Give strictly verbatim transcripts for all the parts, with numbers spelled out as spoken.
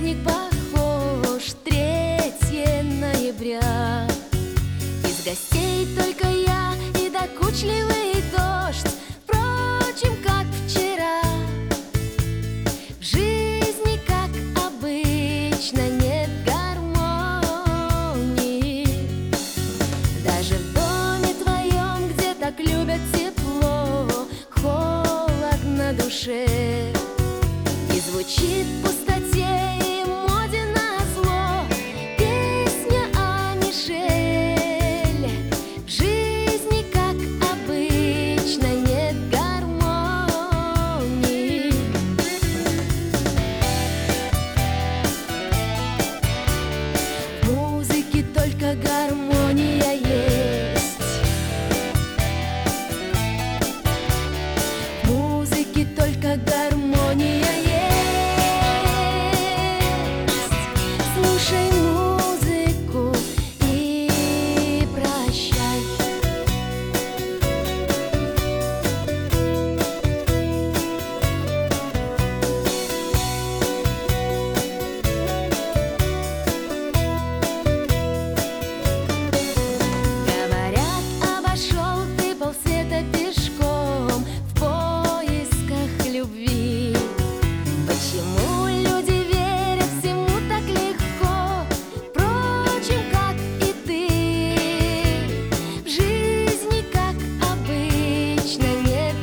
праздник похож, третье ноября. Из гостей только я и докучливый дождь, впрочем, как вчера. В жизни, как обычно, нет гармонии. Даже в доме твоем, где так любят тепло, холод на душе. И звучит в пустоте и моде назло песня о Мишель. В жизни, как обычно, нет гармонии. В музыке только гармония есть. В музыке только гармония есть. Слушай музыку и прощай. Говорят, обошел ты полсвета пешком в поисках любви. Почему люди верят всему так легко, впрочем, как и ты? В жизни, как обычно, нет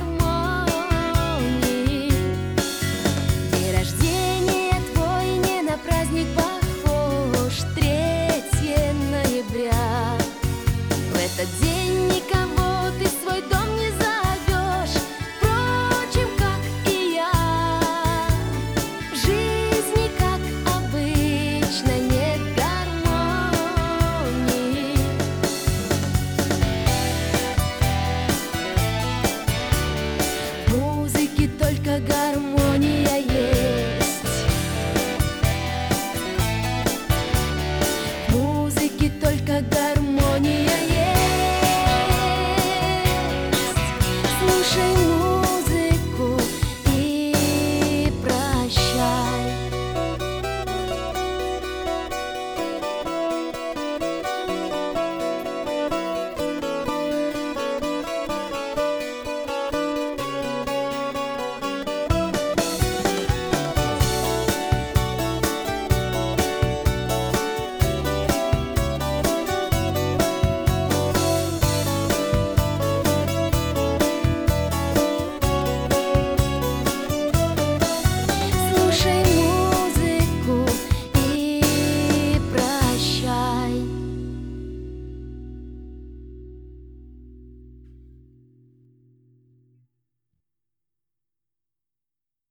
гармонии. День рождения твой не на праздник похож, третье ноября. В этот день никого ты в свой дом не зовешь, впрочем, как и я. В жизни, как обычно, нет гармонии. В музыке только гармония.